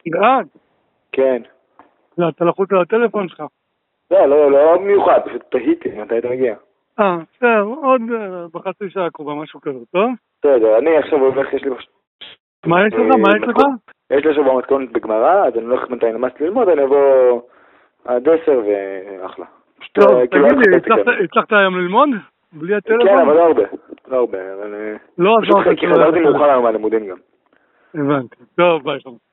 גלעד? כן. לא, אתה לחוץ על הטלפון שלך. לא מיוחד, פשוט תהיתי מתי אתה מגיע. בסדר, עוד בחצי שעה קרובה, משהו כזה, טוב? בסדר, אני עכשיו הולך, יש לי... מה יש לך? יש לי עכשיו במתכונת בגמרא, אז אני הולך בינתיים למדתי ללמוד, אני אבוא עד 10 ואחלה. טוב, תגיד לי, הצלחת היום ללמוד? בלי הטלפון? כן, אבל לא הרבה, אבל... לא, פשוט כי חזרתי מאוחר היום מהלימודים גם. הבנתי. טוב, ביי.